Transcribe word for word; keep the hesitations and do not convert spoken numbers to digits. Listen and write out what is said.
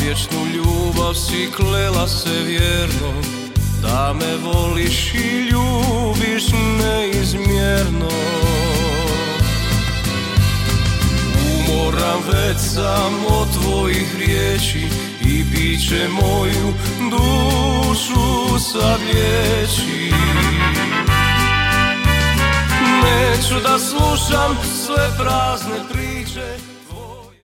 vječnu ljubav si klela se vjerno, da me voliš i ljubiš neizmjerno. Umoran već sam od tvojih riječi i biće moju dušu savliječi. Neću da slušam sve prazne priče.